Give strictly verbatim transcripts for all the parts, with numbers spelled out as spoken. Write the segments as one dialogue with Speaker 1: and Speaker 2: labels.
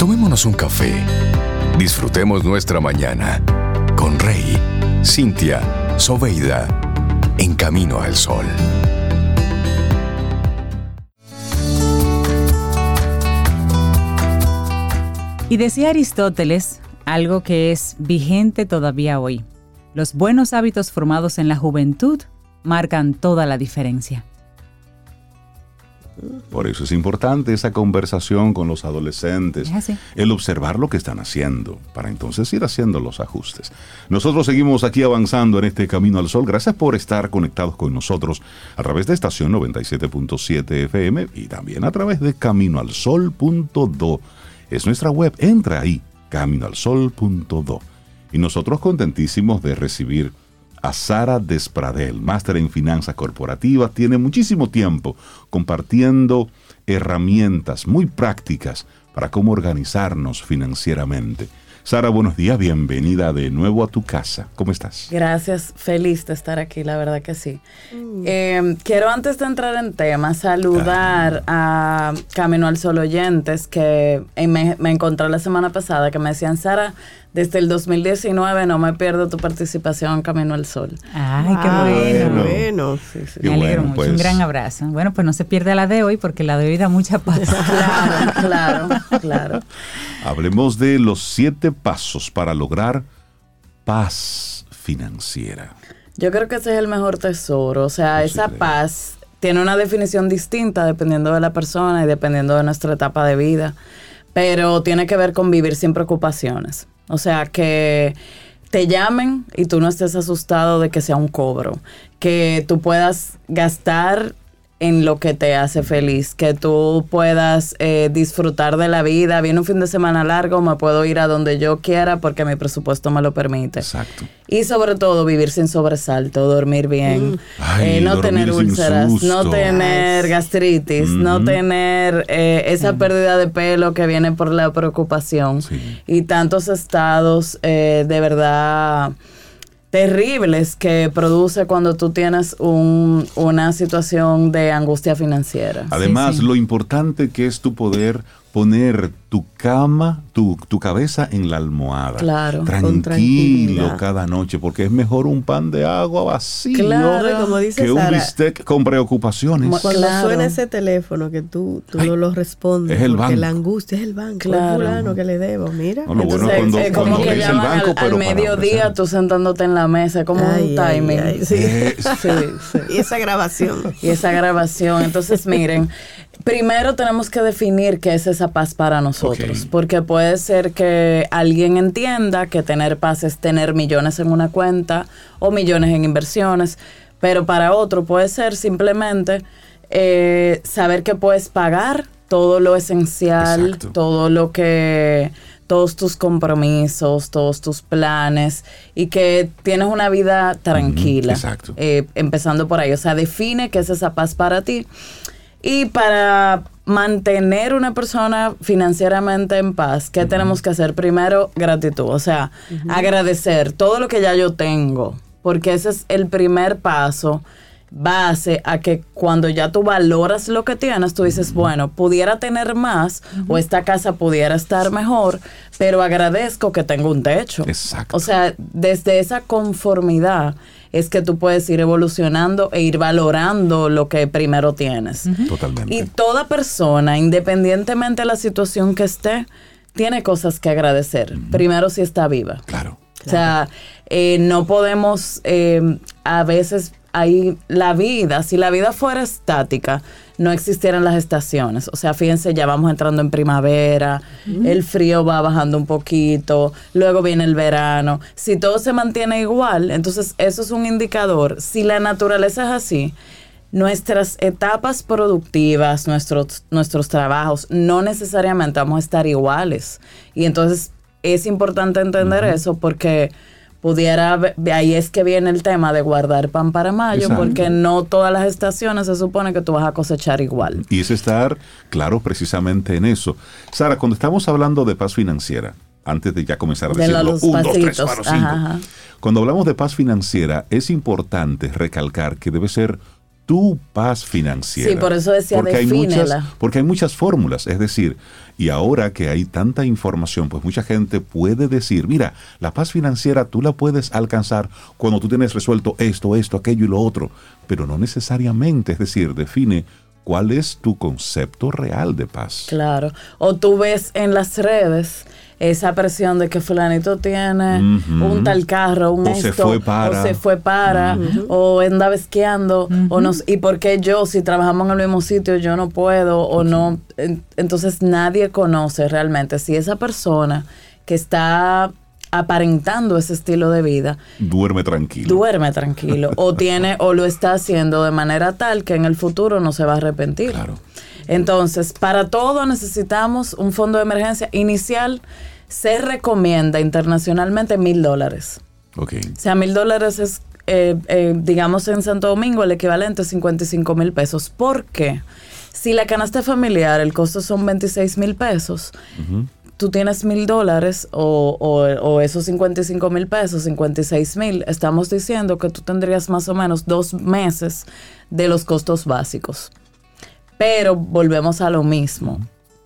Speaker 1: Tomémonos un café. Disfrutemos nuestra mañana con Rey, Cintia, Soveida, en Camino al Sol.
Speaker 2: Y decía Aristóteles algo que es vigente todavía hoy: los buenos hábitos formados en la juventud marcan toda la diferencia.
Speaker 3: Por eso es importante esa conversación con los adolescentes, el observar lo que están haciendo, para entonces ir haciendo los ajustes. Nosotros seguimos aquí avanzando en este Camino al Sol. Gracias por estar conectados con nosotros a través de estación noventa y siete punto siete F M y también a través de camino al sol punto do. Es nuestra web, entra ahí, camino al sol punto do. Y nosotros contentísimos de recibir a Sara Despradel, máster en finanzas corporativas. Tiene muchísimo tiempo compartiendo herramientas muy prácticas para cómo organizarnos financieramente. Sara, buenos días, bienvenida de nuevo a tu casa. ¿Cómo estás?
Speaker 4: Gracias, feliz de estar aquí, la verdad que sí. Mm. Eh, quiero, antes de entrar en tema, saludar ah. a Camino al Sol oyentes que me, me encontré la semana pasada, que me decían: Sara, desde el dos mil diecinueve no me pierdo tu participación en Camino al Sol.
Speaker 2: Ay, wow, qué bueno.
Speaker 4: Bueno, bueno. Sí, sí.
Speaker 2: Me alegro bueno, mucho, pues, un gran abrazo. Bueno, pues no se pierde la de hoy, porque la de hoy da mucha paz.
Speaker 4: Claro, claro, claro.
Speaker 3: Hablemos de los siete pasos para lograr paz financiera.
Speaker 4: Yo creo que ese es el mejor tesoro. O sea, no esa paz tiene una definición distinta dependiendo de la persona y dependiendo de nuestra etapa de vida, pero tiene que ver con vivir sin preocupaciones. O sea, que te llamen y tú no estés asustado de que sea un cobro, que tú puedas gastar en lo que te hace feliz, que tú puedas eh, disfrutar de la vida. Viene un fin de semana largo, me puedo ir a donde yo quiera porque mi presupuesto me lo permite.
Speaker 3: Exacto.
Speaker 4: Y sobre todo vivir sin sobresalto, dormir bien,
Speaker 3: Ay,
Speaker 4: eh, no tener úlceras, no tener gastritis,
Speaker 3: Mm-hmm.
Speaker 4: no tener eh, esa mm. pérdida de pelo que viene por la preocupación,
Speaker 3: sí.
Speaker 4: y tantos estados eh, de verdad terribles que produce cuando tú tienes un, una situación de angustia financiera.
Speaker 3: Además,
Speaker 4: sí, sí.
Speaker 3: lo importante que es tu poder poner tu cama, tu, tu cabeza en la almohada.
Speaker 4: Claro.
Speaker 3: Tranquilo cada noche, porque es mejor un pan de agua vacío
Speaker 4: claro,
Speaker 5: como dice
Speaker 3: que
Speaker 5: Sara,
Speaker 3: un bistec con preocupaciones.
Speaker 5: Cuando
Speaker 4: claro.
Speaker 5: suena ese teléfono que tú, tú Ay, no lo respondes,
Speaker 3: es el
Speaker 5: porque
Speaker 3: banco.
Speaker 5: la angustia es el banco,
Speaker 4: claro.
Speaker 5: es fulano que le debo, mira.
Speaker 3: No, lo
Speaker 4: Entonces,
Speaker 3: bueno cuando,
Speaker 4: es como
Speaker 3: cuando
Speaker 4: que
Speaker 3: es el
Speaker 4: llaman
Speaker 3: banco,
Speaker 4: al,
Speaker 3: pero
Speaker 4: al mediodía tú sentándote en la mesa, como
Speaker 5: ay,
Speaker 4: un timing.
Speaker 5: ay, ay,
Speaker 4: sí.
Speaker 3: Eh,
Speaker 4: sí, sí.
Speaker 5: Y esa grabación.
Speaker 4: Y esa grabación. Entonces, miren, primero tenemos que definir qué es esa paz para nosotros, okay. porque puede ser que alguien entienda que tener paz es tener millones en una cuenta o millones en inversiones, pero para otro puede ser simplemente eh, saber que puedes pagar todo lo esencial,
Speaker 3: Exacto.
Speaker 4: todo lo que... todos tus compromisos, todos tus planes, y que tienes una vida tranquila.
Speaker 3: Mm, exacto.
Speaker 4: Eh, empezando por ahí. O sea, define qué es esa paz para ti. Y para mantener una persona financieramente en paz, ¿qué uh-huh. tenemos que hacer? Primero, gratitud. O sea, uh-huh. agradecer todo lo que ya yo tengo, porque ese es el primer paso base a que cuando ya tú valoras lo que tienes, tú dices, uh-huh. bueno, pudiera tener más, uh-huh. o esta casa pudiera estar mejor, pero agradezco que tengo un techo.
Speaker 3: Exacto.
Speaker 4: O sea, desde esa conformidad es que tú puedes ir evolucionando e ir valorando lo que primero tienes.
Speaker 3: Uh-huh. Totalmente.
Speaker 4: Y toda persona, independientemente de la situación que esté, tiene cosas que agradecer. Uh-huh. Primero, si está viva.
Speaker 3: Claro.
Speaker 4: O sea, eh, no podemos eh, a veces... Ahí la vida, si la vida fuera estática, no existieran las estaciones. O sea, fíjense, ya vamos entrando en primavera, mm. el frío va bajando un poquito, luego viene el verano. Si todo se mantiene igual, entonces eso es un indicador. Si la naturaleza es así, nuestras etapas productivas, nuestros, nuestros trabajos, no necesariamente vamos a estar iguales. Y entonces es importante entender uh-huh. eso, porque... pudiera, ahí es que viene el tema de guardar pan para mayo, exacto. porque no todas las estaciones se supone que tú vas a cosechar igual.
Speaker 3: Y es estar claro precisamente en eso. Sara, cuando estamos hablando de paz financiera, antes de ya comenzar a decirlo, un, dos, tres, cuatro, cinco. Ajá. Cuando hablamos de paz financiera, es importante recalcar que debe ser tu paz financiera.
Speaker 4: Sí, por eso decía,
Speaker 3: porque hay
Speaker 4: defínela.
Speaker 3: muchas, porque hay muchas fórmulas, es decir, y ahora que hay tanta información, pues mucha gente puede decir, mira, la paz financiera tú la puedes alcanzar cuando tú tienes resuelto esto, esto, aquello y lo otro, pero no necesariamente, es decir, define cuál es tu concepto real de paz.
Speaker 4: Claro, o tú ves en las redes esa presión de que fulanito tiene uh-huh. un tal carro, un
Speaker 3: o
Speaker 4: esto,
Speaker 3: se fue para.
Speaker 4: o se fue para, uh-huh. o anda esquiando, uh-huh. o no, y por qué yo, si trabajamos en el mismo sitio, yo no puedo, o okay. no. Entonces nadie conoce realmente si esa persona que está aparentando ese estilo de vida
Speaker 3: duerme tranquilo
Speaker 4: duerme tranquilo o tiene o lo está haciendo de manera tal que en el futuro no se va a arrepentir.
Speaker 3: Claro.
Speaker 4: Entonces, para todo necesitamos un fondo de emergencia inicial. Se recomienda internacionalmente mil dólares.
Speaker 3: Okay.
Speaker 4: O sea, mil dólares es, eh, eh, digamos, en Santo Domingo el equivalente a cincuenta y cinco mil pesos. ¿Por qué? Si la canasta familiar, el costo son veintiséis mil pesos, uh-huh. tú tienes mil dólares o, o, o esos cincuenta y cinco mil pesos, cincuenta y seis mil, estamos diciendo que tú tendrías más o menos dos meses de los costos básicos. Pero volvemos a lo mismo.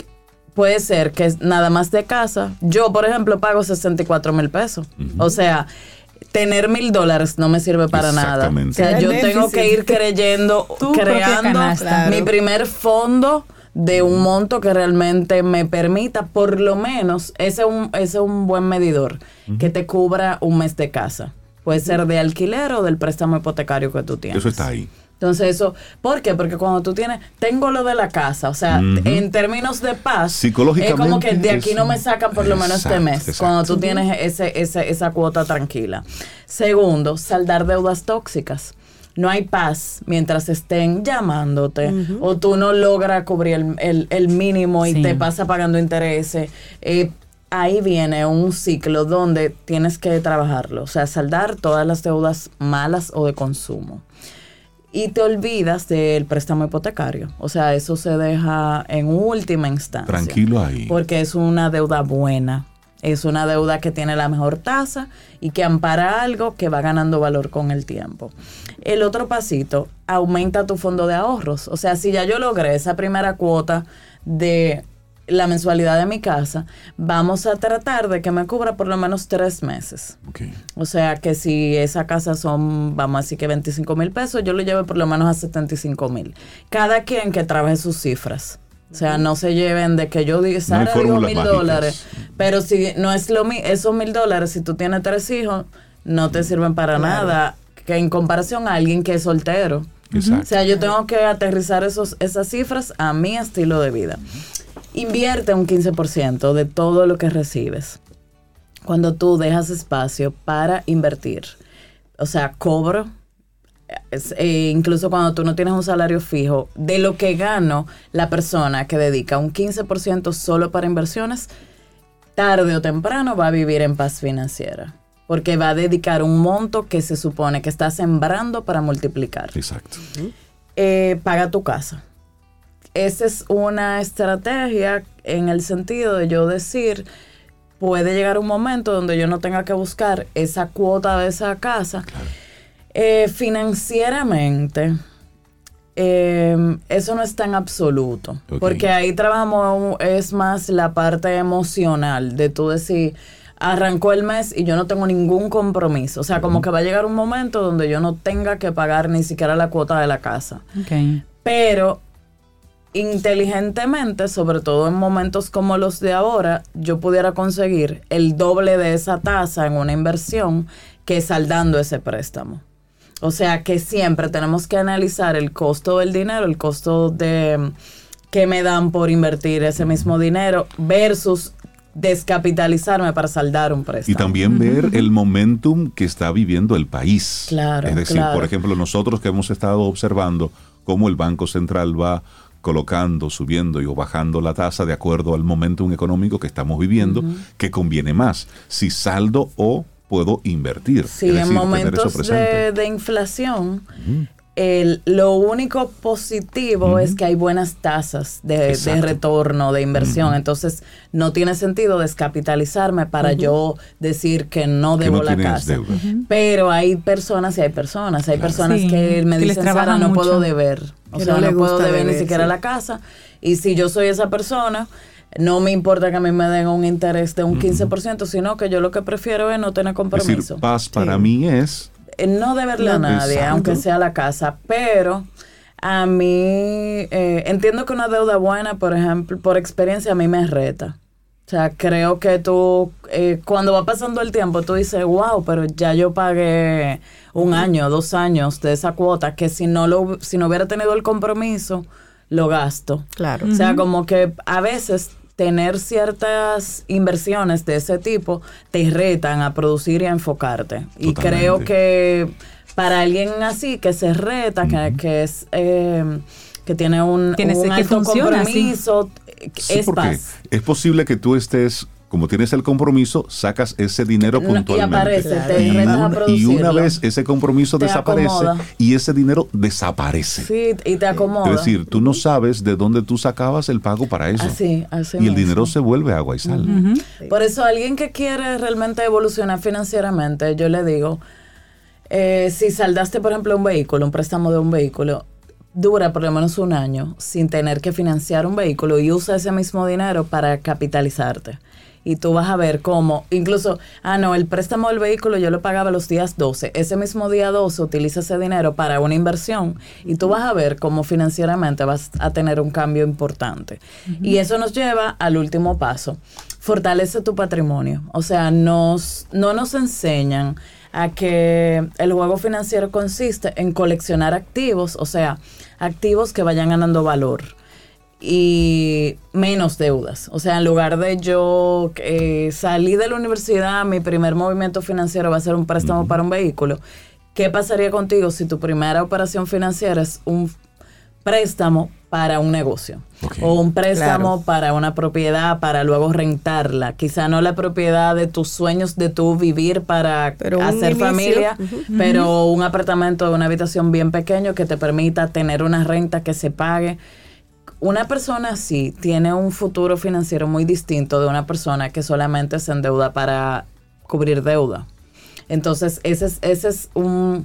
Speaker 4: Puede ser que nada más de casa, yo por ejemplo pago sesenta y cuatro mil pesos. Uh-huh. O sea, tener mil dólares no me sirve para nada. O sea, yo tengo que ir creyendo, creando claro. mi primer fondo de un monto que realmente me permita, por lo menos, ese es un, ese es un buen medidor, uh-huh. que te cubra un mes de casa. Puede uh-huh. ser de alquiler o del préstamo hipotecario que tú tienes.
Speaker 3: Eso está ahí.
Speaker 4: Entonces eso, ¿por qué? Porque cuando tú tienes, tengo lo de la casa, o sea, uh-huh. en términos de paz,
Speaker 3: psicológicamente
Speaker 4: es como que de aquí
Speaker 3: eso,
Speaker 4: no me sacan por lo menos exacto, este mes, exacto. cuando tú tienes ese, ese, esa cuota tranquila. Segundo, saldar deudas tóxicas. No hay paz mientras estén llamándote uh-huh. o tú no logras cubrir el, el, el mínimo y sí. te pasa pagando intereses. Eh, ahí viene un ciclo donde tienes que trabajarlo, o sea, saldar todas las deudas malas o de consumo. Y te olvidas del préstamo hipotecario. O sea, eso se deja en última instancia.
Speaker 3: Tranquilo ahí.
Speaker 4: Porque es una deuda buena. Es una deuda que tiene la mejor tasa y que ampara algo que va ganando valor con el tiempo. El otro pasito, aumenta tu fondo de ahorros. O sea, si ya yo logré esa primera cuota de la mensualidad de mi casa, vamos a tratar de que me cubra por lo menos tres meses.
Speaker 3: Okay.
Speaker 4: O sea, que si esa casa son, vamos a decir que veinticinco mil pesos, yo lo lleve por lo menos a setenta y cinco mil. Cada quien que trabaje sus cifras. O sea, no se lleven de que yo digo, Sara no digo mil dólares, pero si no es lo mismo, esos mil dólares, si tú tienes tres hijos, no te sirven para claro. nada, que en comparación a alguien que es soltero.
Speaker 3: Exacto.
Speaker 4: O sea, yo tengo que aterrizar esos, esas cifras a mi estilo de vida. Invierte un quince por ciento de todo lo que recibes cuando tú dejas espacio para invertir. O sea, cobro, eh, incluso cuando tú no tienes un salario fijo, de lo que gano la persona que dedica un quince por ciento solo para inversiones, tarde o temprano va a vivir en paz financiera. Porque va a dedicar un monto que se supone que está sembrando para multiplicar.
Speaker 3: Exacto.
Speaker 4: Eh, paga tu casa. Esa es una estrategia en el sentido de yo decir, puede llegar un momento donde yo no tenga que buscar esa cuota de esa casa.
Speaker 3: Claro.
Speaker 4: Eh, financieramente, eh, eso no es tan absoluto. Okay. Porque ahí trabajamos, es más la parte emocional de tú decir, arrancó el mes y yo no tengo ningún compromiso. O sea, como que va a llegar un momento donde yo no tenga que pagar ni siquiera la cuota de la casa.
Speaker 2: Okay.
Speaker 4: Pero inteligentemente, sobre todo en momentos como los de ahora, yo pudiera conseguir el doble de esa tasa en una inversión que saldando ese préstamo. O sea que siempre tenemos que analizar el costo del dinero, el costo de que me dan por invertir ese mismo dinero versus descapitalizarme para saldar un préstamo.
Speaker 3: Y también ver el momentum que está viviendo el país.
Speaker 4: Claro,
Speaker 3: es decir,
Speaker 4: claro.
Speaker 3: por ejemplo, nosotros que hemos estado observando cómo el Banco Central va colocando, subiendo y o bajando la tasa de acuerdo al momentum económico que estamos viviendo, uh-huh. que conviene más, si saldo o puedo invertir.
Speaker 4: Sí, es decir, en momentos de, de inflación, uh-huh. El, lo único positivo uh-huh. es que hay buenas tasas de, de retorno, de inversión. Uh-huh. Entonces, no tiene sentido descapitalizarme para uh-huh. yo decir que no debo que no la casa. Uh-huh. Pero hay personas y hay personas. Hay claro. personas sí, que me que dicen, Sara, no mucho. puedo deber. O que sea, no, no puedo deber ni siquiera sí. la casa. Y si yo soy esa persona, no me importa que a mí me den un interés de un uh-huh. quince por ciento, sino que yo lo que prefiero es no tener compromiso.
Speaker 3: Es decir, paz para sí. mí es...
Speaker 4: no deberle a nadie, exacto. aunque sea la casa, pero a mí eh, entiendo que una deuda buena, por ejemplo, por experiencia a mí me reta. O sea, creo que tú, eh, cuando va pasando el tiempo, tú dices, wow, pero ya yo pagué un año, dos años de esa cuota, que si no lo, si no hubiera tenido el compromiso, lo gasto.
Speaker 5: Claro.
Speaker 4: O sea, como que a veces tener ciertas inversiones de ese tipo te retan a producir y a enfocarte. Totalmente. Y creo que para alguien así que se reta, uh-huh. que, que es eh, que tiene un,
Speaker 2: Tienes
Speaker 4: un alto compromiso,
Speaker 3: sí,
Speaker 4: es paz.
Speaker 3: Es posible que tú estés, como tienes el compromiso, sacas ese dinero puntualmente. Y
Speaker 4: aparece,
Speaker 3: claro.
Speaker 4: te
Speaker 3: y,
Speaker 4: retas
Speaker 3: una,
Speaker 4: a producirlo.
Speaker 3: y una vez ese compromiso
Speaker 4: te
Speaker 3: desaparece
Speaker 4: acomoda.
Speaker 3: Y ese dinero desaparece.
Speaker 4: Sí, y te acomoda.
Speaker 3: Es decir, tú no sabes de dónde tú sacabas el pago para eso.
Speaker 4: Así, así
Speaker 3: y el
Speaker 4: mismo.
Speaker 3: dinero se vuelve agua y sal.
Speaker 4: Uh-huh. Sí. Por eso alguien que quiere realmente evolucionar financieramente, yo le digo, eh, si saldaste, por ejemplo, un vehículo, un préstamo de un vehículo, dura por lo menos un año sin tener que financiar un vehículo y usa ese mismo dinero para capitalizarte. Y tú vas a ver cómo, incluso, ah, no, el préstamo del vehículo yo lo pagaba los días doce. Ese mismo día doce utiliza ese dinero para una inversión y tú vas a ver cómo financieramente vas a tener un cambio importante. Uh-huh. Y eso nos lleva al último paso. Fortalece tu patrimonio. O sea, nos, no nos enseñan a que el juego financiero consiste en coleccionar activos, o sea, activos que vayan ganando valor y menos deudas. O sea, en lugar de yo eh, salí de la universidad, mi primer movimiento financiero va a ser un préstamo uh-huh. para un vehículo. ¿Qué pasaría contigo si tu primera operación financiera es un préstamo para un negocio? Okay. O un préstamo claro. para una propiedad para luego rentarla. Quizá no la propiedad de tus sueños de tú vivir para pero hacer familia, uh-huh. pero uh-huh. un apartamento de una habitación bien pequeño que te permita tener una renta que se pague. Una persona así tiene un futuro financiero muy distinto de una persona que solamente se endeuda para cubrir deuda. Entonces, ese es, ese es un...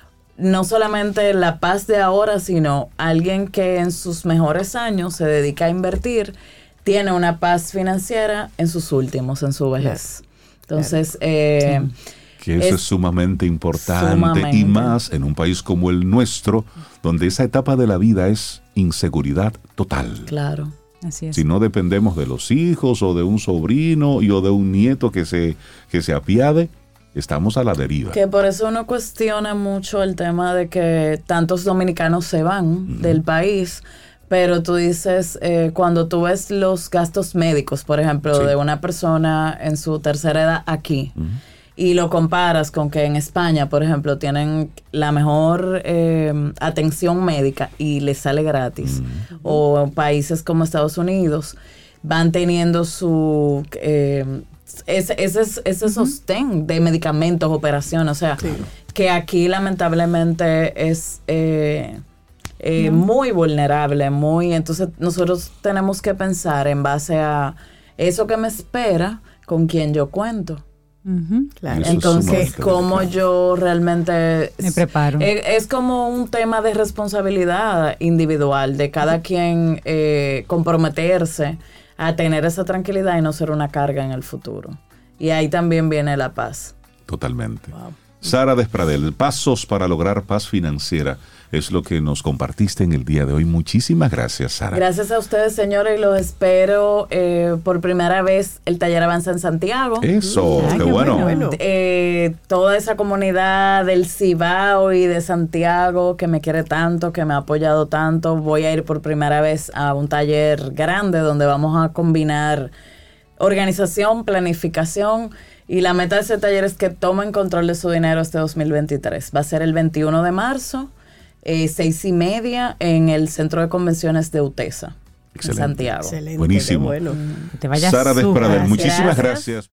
Speaker 4: no solamente la paz de ahora, sino alguien que en sus mejores años se dedica a invertir, tiene una paz financiera en sus últimos, en su vejez. Entonces, eh,
Speaker 3: sí. que eso es, es sumamente importante sumamente. Y más en un país como el nuestro, donde esa etapa de la vida es inseguridad total.
Speaker 4: Claro.
Speaker 2: Así es.
Speaker 3: Si no dependemos de los hijos o de un sobrino y o de un nieto que se, que se apiade, estamos a la deriva.
Speaker 4: Que por eso uno cuestiona mucho el tema de que tantos dominicanos se van uh-huh. del país, pero tú dices, eh, cuando tú ves los gastos médicos, por ejemplo, sí. de una persona en su tercera edad aquí, uh-huh. y lo comparas con que en España, por ejemplo, tienen la mejor eh, atención médica y les sale gratis, uh-huh. o en países como Estados Unidos van teniendo su... Eh, ese, ese, ese uh-huh. sostén de medicamentos, operaciones, o sea, sí. que aquí lamentablemente es eh, eh, uh-huh. muy vulnerable, muy... Entonces nosotros tenemos que pensar en base a eso que me espera, con quién yo cuento.
Speaker 2: Uh-huh.
Speaker 4: Claro. Entonces, cómo yo realmente
Speaker 2: me preparo.
Speaker 4: Es, es como un tema de responsabilidad individual de cada uh-huh. quien eh, comprometerse a tener esa tranquilidad y no ser una carga en el futuro. Y ahí también viene la paz.
Speaker 3: Totalmente. Wow. Sara Despradel, pasos para lograr paz financiera. Es lo que nos compartiste en el día de hoy. Muchísimas gracias, Sara.
Speaker 4: Gracias a ustedes, señores, y los espero eh, por primera vez. El taller avanza en Santiago.
Speaker 3: Eso, ah, qué, qué bueno. bueno.
Speaker 4: Eh, toda esa comunidad del Cibao y de Santiago que me quiere tanto, que me ha apoyado tanto. Voy a ir por primera vez a un taller grande donde vamos a combinar organización, planificación. Y la meta de ese taller es que tomen control de su dinero este dos mil veintitrés. Va a ser el veintiuno de marzo. Eh, seis y media en el Centro de Convenciones de UTESA, en Santiago.
Speaker 3: Excelente. Buenísimo.
Speaker 5: Bueno.
Speaker 2: Que te vayas
Speaker 3: Sara Despradel,
Speaker 2: super.
Speaker 3: muchísimas
Speaker 4: Gracias.
Speaker 3: gracias.